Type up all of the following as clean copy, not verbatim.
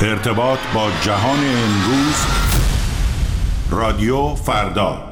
ارتباط با جهان امروز، رادیو فردا.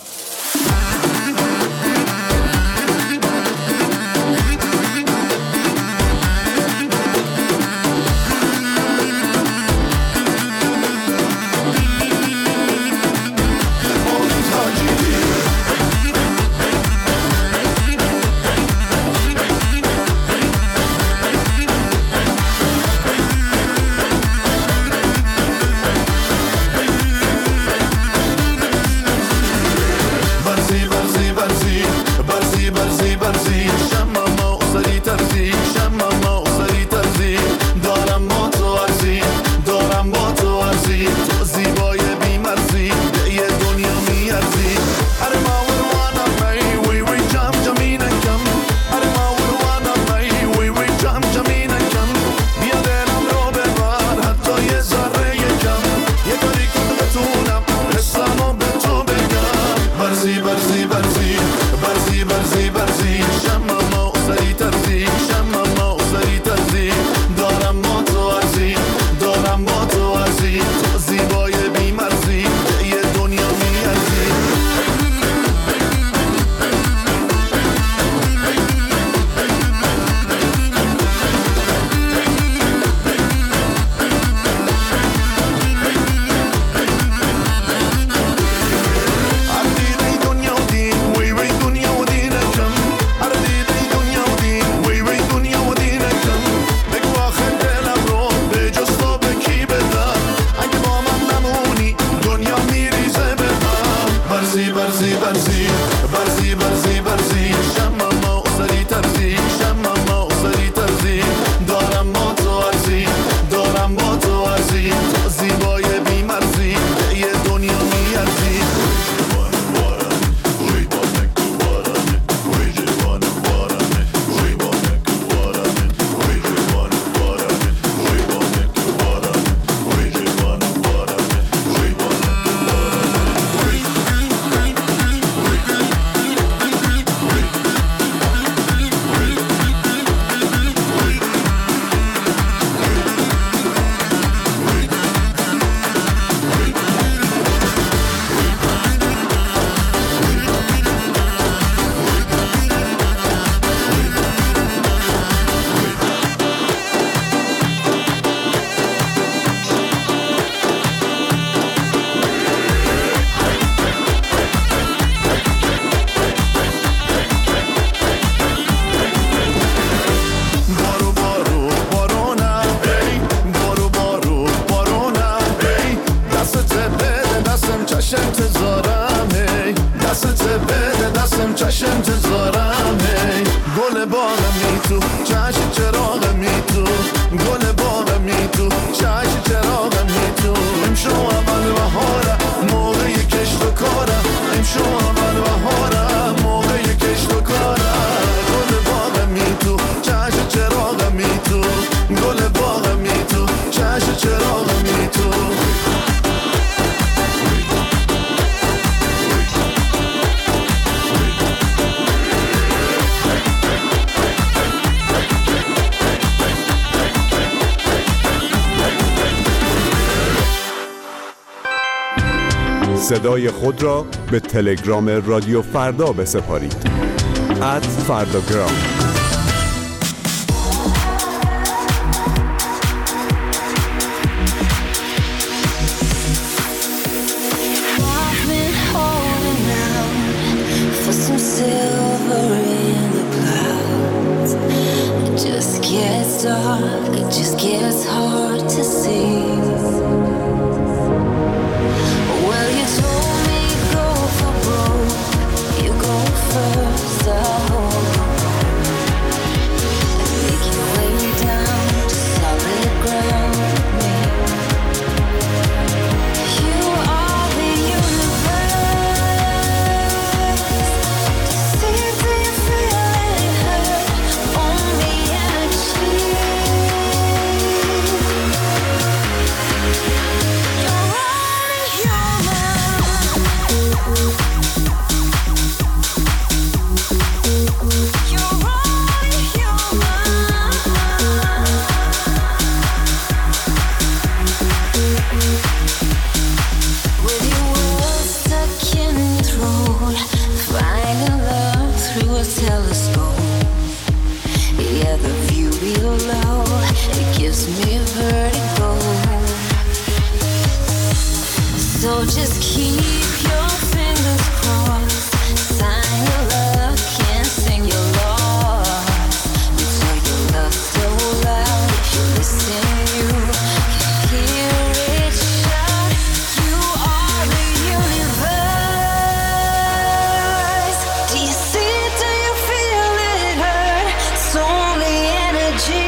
صدای خود را به تلگرام رادیو فردا بسپارید. @فرداگرام. gives me vertigo. So just keep your fingers crossed. Sign your luck and sing your loss. You tell your love so loud. If you listen, you can hear it shout. You are the universe. Do you see it? Do you feel it hurt? It's only energy.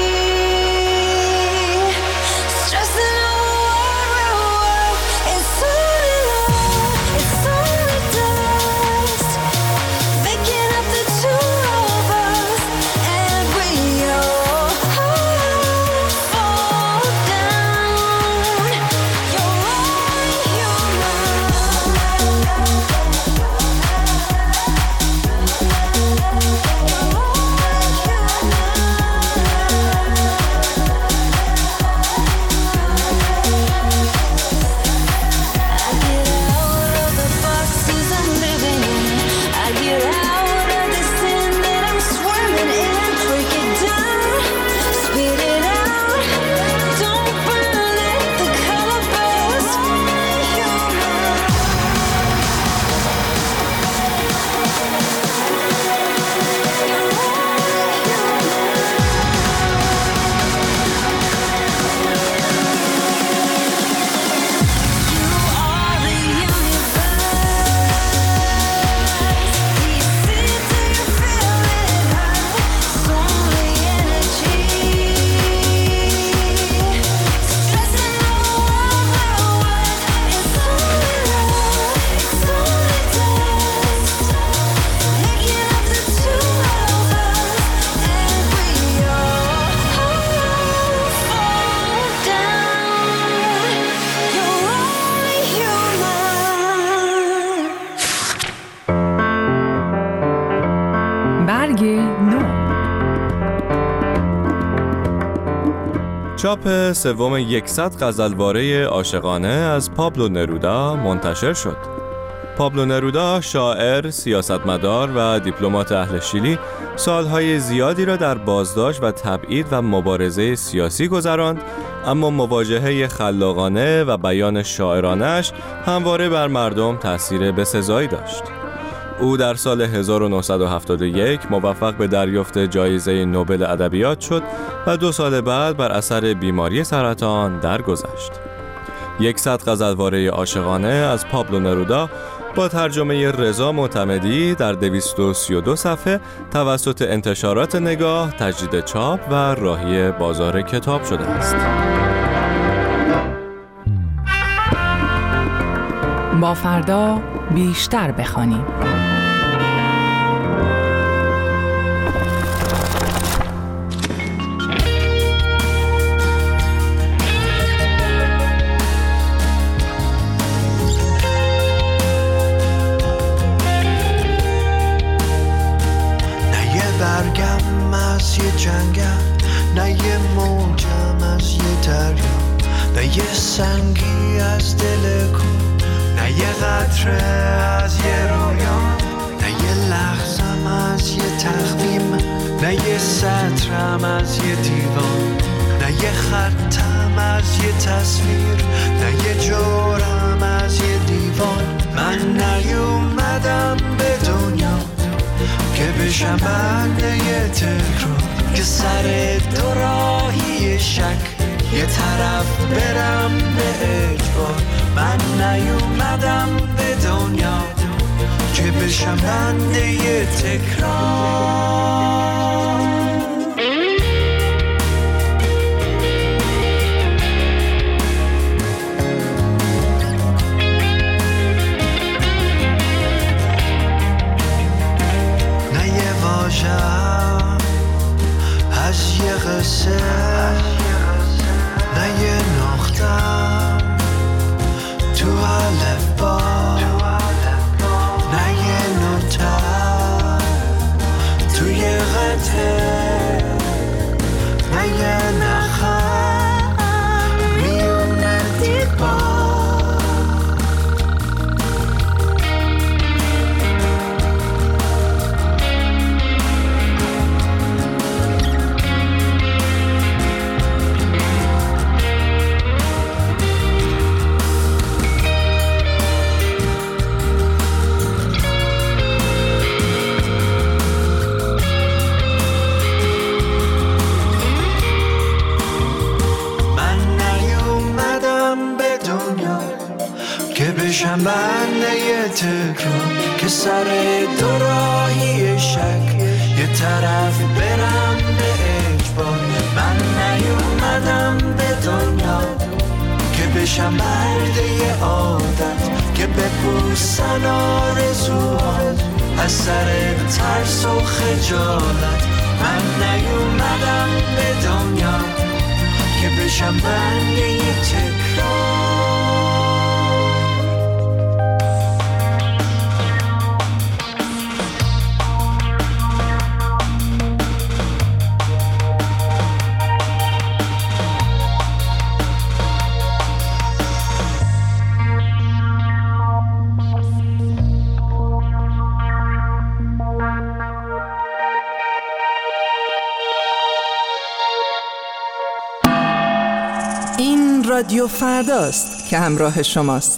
Stressing over world. It's only love. It's only dust. Making up the two of us, and we all fall down. You're only I get out of the boxes I'm living in. I get out of the sin that I'm swimming in. Break it down, spit it out. Don't burn it, the color burst. You are the universe. Do you see it? Do you feel it hurt? It's only energy. Stressing over words. It's only love. It's only dust. Making up the two of us, and we all fall down. You're only human. برگ نو. چاپ سوم 100 غزلواره عاشقانه از پابلو نرودا منتشر شد. پابلو نرودا شاعر، سیاستمدار و دیپلمات اهل شیلی سالهای زیادی را در بازداشت و تبعید و مبارزه سیاسی گذراند، اما مواجهه خلاقانه و بیان شاعرانه‌اش همواره بر مردم تأثیر بسزایی داشت. او در سال 1971 موفق به دریافت جایزه نوبل ادبیات شد و 2 سال بعد بر اثر بیماری سرطان درگذشت. 100 غزلواره عاشقانه از پابلو نرودا با ترجمه رضا معتمدی در 232 صفحه توسط انتشارات نگاه تجدید چاپ و راهی بازار کتاب شده است. با فردا بیشتر بخوانیم. نه یه برگم از یه جنگم، نه یه موجم از یه دریا، نه یه سنگی از دل کو، نه یه قطره از یه رویا، نه یه لحظم از یه تخمیم، نه یه سطرم از یه دیوان، نه یه خطم از یه تصویر، نه یه جورم از یه دیوان. من نیومدم به دنیا که بشم بنده یه تکرار، که سر دو راهی شک یه طرف برم به اجبار. من نیومدم به دنیا که بشم بنده یه تکرار. نه یه واژه‌ام از یه قصه، نه یه نقطه‌ام تو الفبا، نه یه نوتم توی قطعه بشم بنده تکرار، که سر دوراهی شک یه طرف برم به اجبار. من نیومدم به دنیا که بشم برده عادت، که بپوسن آرزوهات از سر ترس و خجالت. من نیومدم به دنیا که بشم بنده تکرار. این رادیو فرداست که همراه شماست.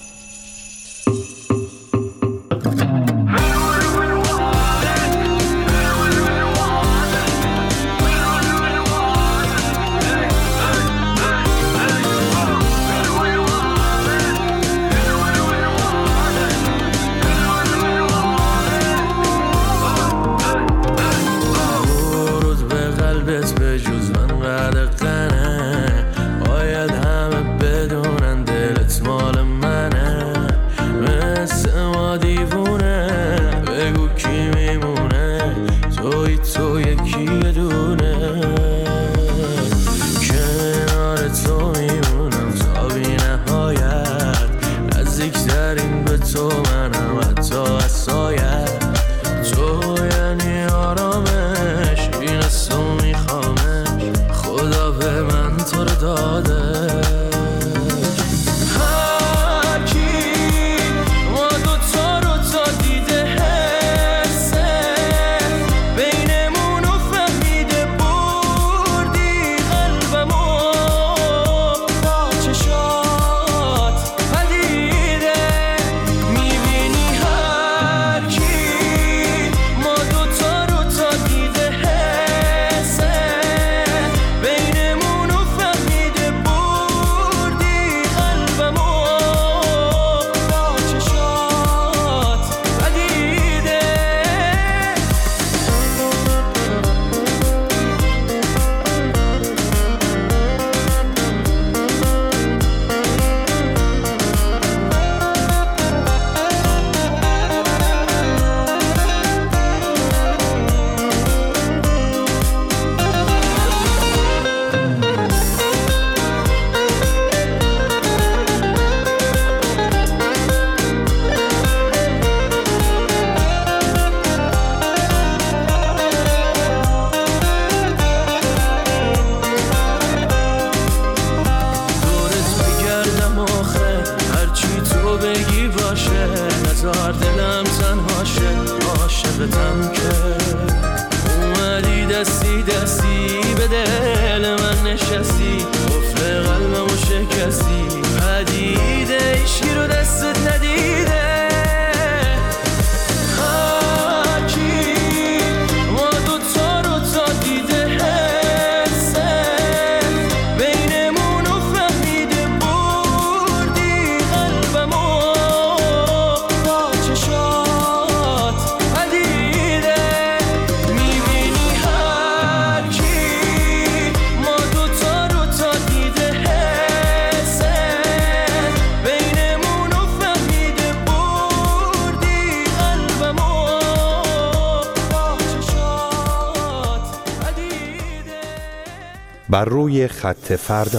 بر روی خط فردا.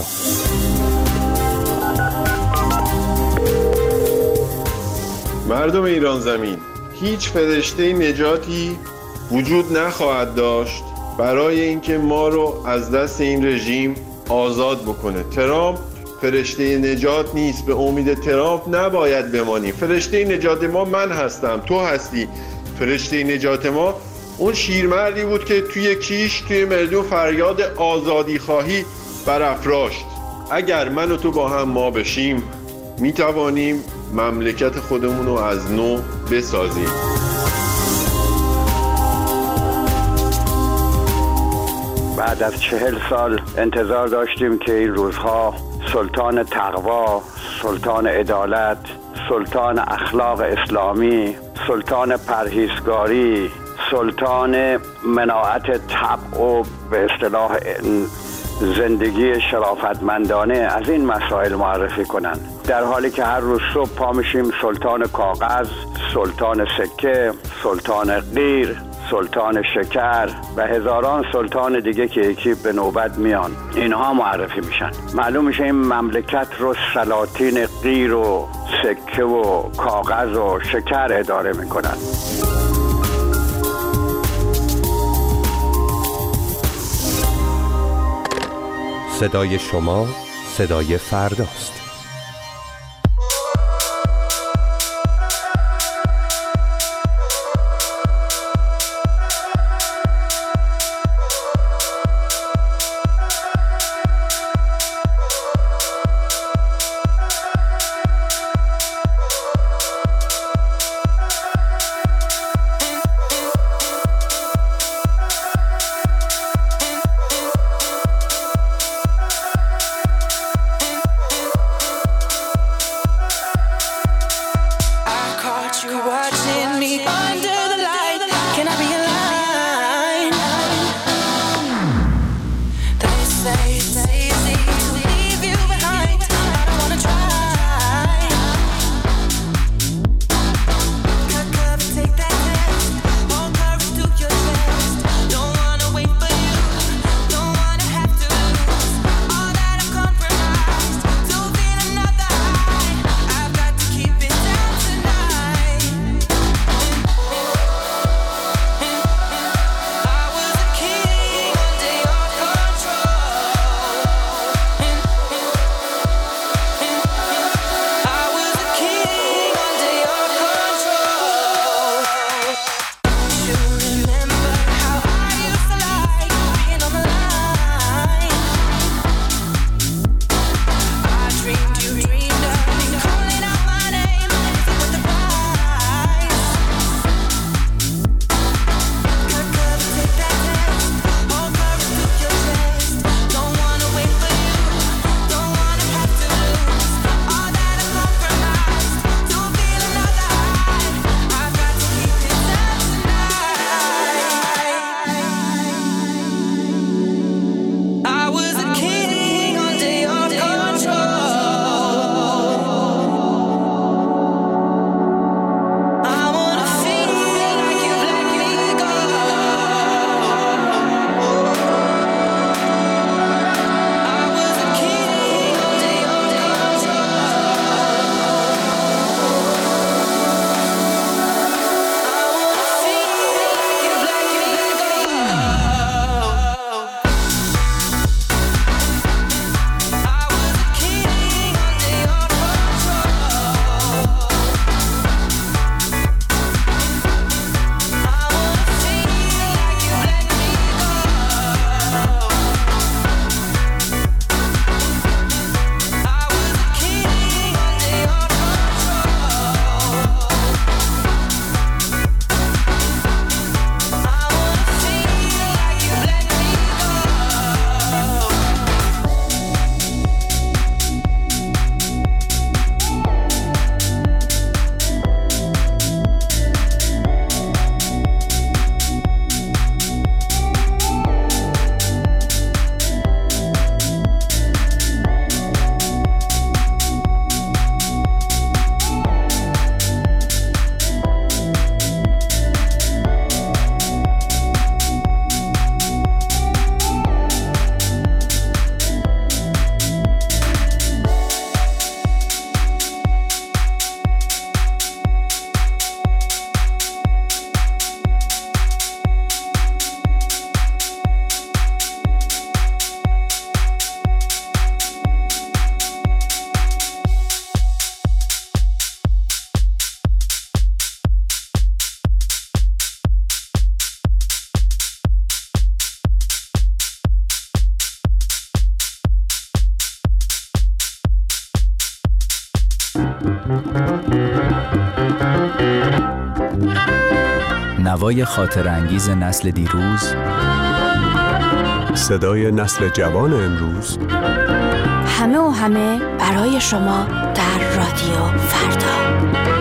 مردم ایران زمین، هیچ فرشته نجاتی وجود نخواهد داشت برای اینکه ما رو از دست این رژیم آزاد بکنه. ترامپ فرشته نجات نیست، به امید ترامپ نباید بمانی. فرشته نجات ما من هستم، تو هستی. فرشته نجات ما اون شیرمردی بود که توی کیش توی میدون فریاد آزادی خواهی برافراشت. اگر من و تو با هم ما بشیم میتوانیم مملکت خودمون رو از نو بسازیم. بعد از 40 سال انتظار داشتیم که این روزها سلطان تقوا، سلطان عدالت، سلطان اخلاق اسلامی، سلطان پرهیزگاری، سلطان مناعت طبع و به اصطلاح زندگی شرافتمندانه از این مسائل معرفی کنن، در حالی که هر روز صبح پا میشیم سلطان کاغذ، سلطان سکه، سلطان قیر، سلطان شکر و هزاران سلطان دیگه که یکی به نوبت میان اینها معرفی میشن. معلوم میشه این مملکت رو سلاطین قیر و سکه و کاغذ و شکر اداره میکنن. صدای شما صدای فرداست. نوای خاطرانگیز نسل دیروز، صدای نسل جوان امروز، همه برای شما در رادیو فردا.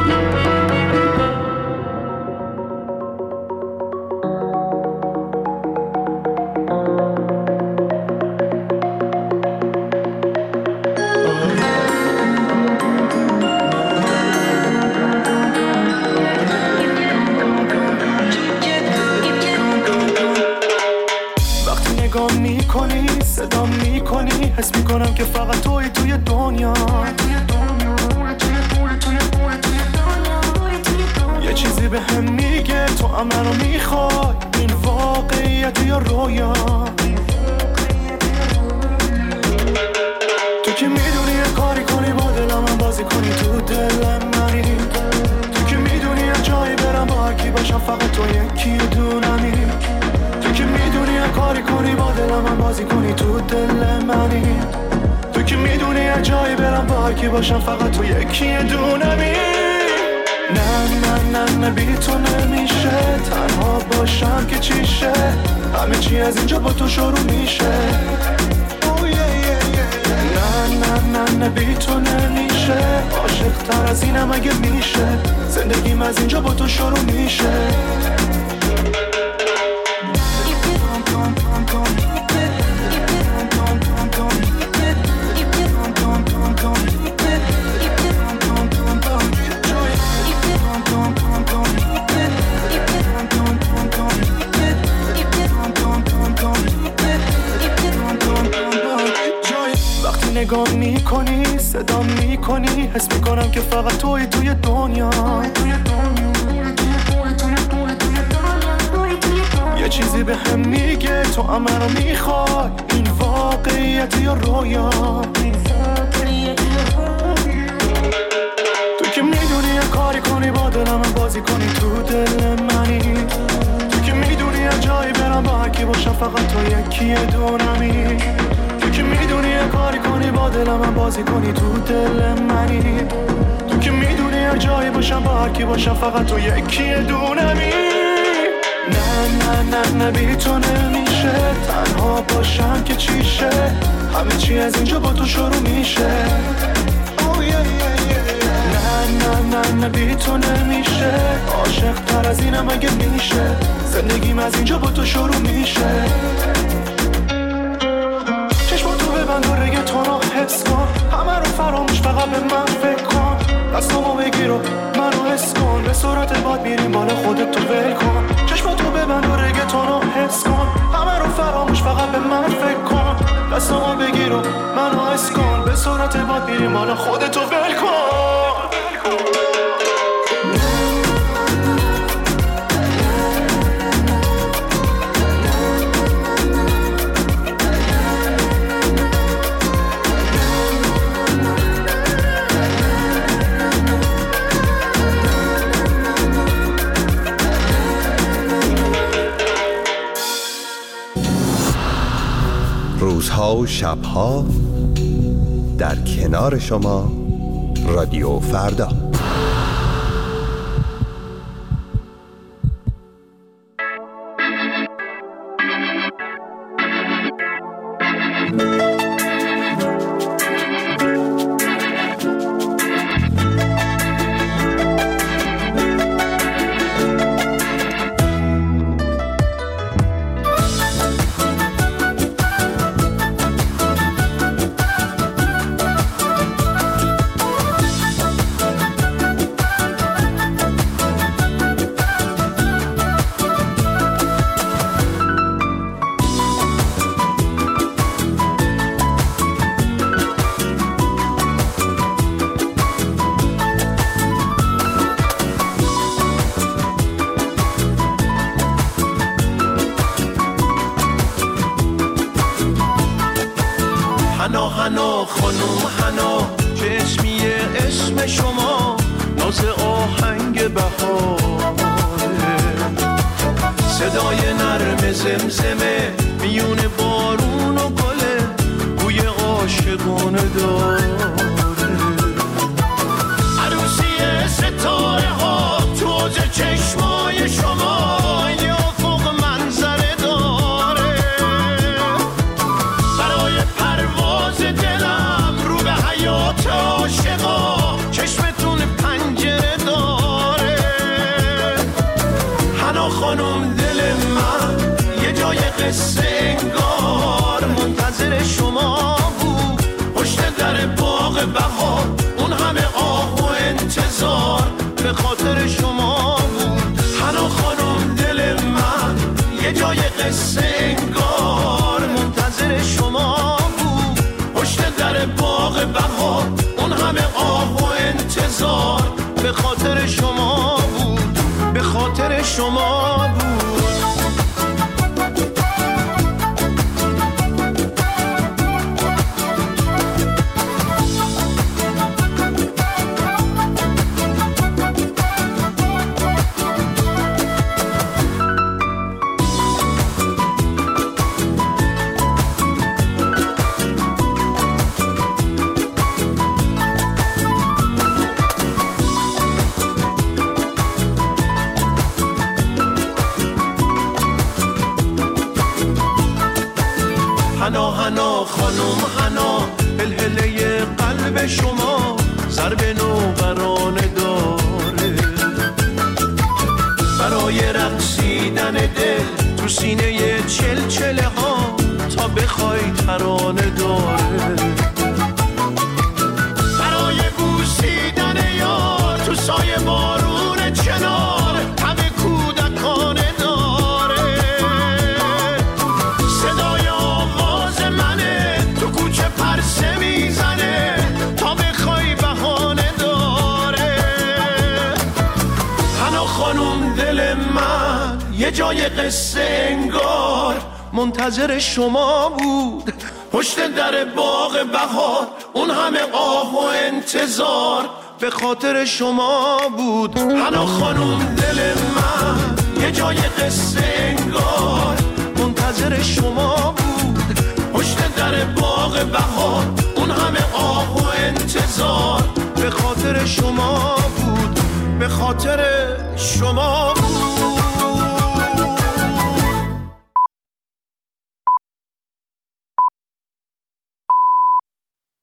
صدا میکنی حس میکنم که فقط توی دنیا یه چیزی به هم میگه تو هم منو میخوای این واقعیت یا رویا تو که میدونی یه کاری کنی با دلم هم بازی کنی تو دلم منی تو که میدونی یه جایی برم با هرکی باشم فقط تو یکی دونمی تو که میدونی یه کاری کنی با دلم هم بازی کنی تو دل منی تو که میدونی یه جایی برم با هرکی باشم فقط تو یکی دونمی نه بی تو نمیشه تنها باشم که چیشه همه چی از اینجا با تو شروع میشه نه بی تو نمیشه عاشق تر از اینم اگه میشه زندگیم از اینجا با تو شروع میشه نگاه میکنی صدا میکنی حس میکنم که فقط توی دنیا یه چیزی به هم میگه تو هم منو میخوای این واقعیت یا رویا تو که میدونی یه کاری کنی با دلم بازی کنی تو دل منی تو که میدونی یه جایی برم با هرکی باشم فقط تو یکی دونمی تو که میدونی یه کاری کنی با دلم هم بازی کنی تو دل منی تو که میدونی یه جایی باشم با هرکی باشم فقط تو یکی دونمی نه بی تو نمیشه تنها باشم که چیشه همه چی از اینجا با تو شروع میشه نه بی تو نمیشه عاشق تر از اینم اگه میشه زندگیم از اینجا با تو شروع میشه ببند و رگتون رو حس کن همه رو فراموش فقط به من فکر کن دستامو بگیر و منو حس کن به سرعت باد میریم بالا خودت تو ول کن چشماتو ببند و رگتون رو حس کن همه رو فراموش فقط به من فکر کن دستامو بگیر و منو حس کن به سرعت باد میریم بالا خودت تو ول کن روزها و شبها در کنار شما رادیو فردا. حنا خانوم حنا چشمیه اسم شما ناز آهنگ بهاره صدای نرم زمزمه میون بارون و گله بوی عاشقانه داره عروسی ستاره ها توز چشمای شما یا فوق منظره داره برای پرواز دلم قصه انگار منتظر شما بود، پشت در باغ بهار اون همه آه و انتظار به خاطر شما بود، به خاطر شما بود. هنا هنا خانم هنا، هلهله قلب شما ضرب نوبرانه داره، برای رقصیدن دل تو سینه چلچله ها تا بخوای ترانه داره، برای بوسیدن یار تو سایه بارون چنار همه کودکانه داره، صدای آواز منه تو کوچه پرسه میزنه تا بخوای بهانه داره. هنا خانم دل من یه جای قصه انگار منتظر شما بود، پشت در باغ بهار اون همه آه و انتظار به خاطر شما بود. هنا خانم دل من یه جای قصه انگار منتظر شما بود، پشت در باغ بهار اون همه آه و انتظار به خاطر شما بود، به خاطر شما بود.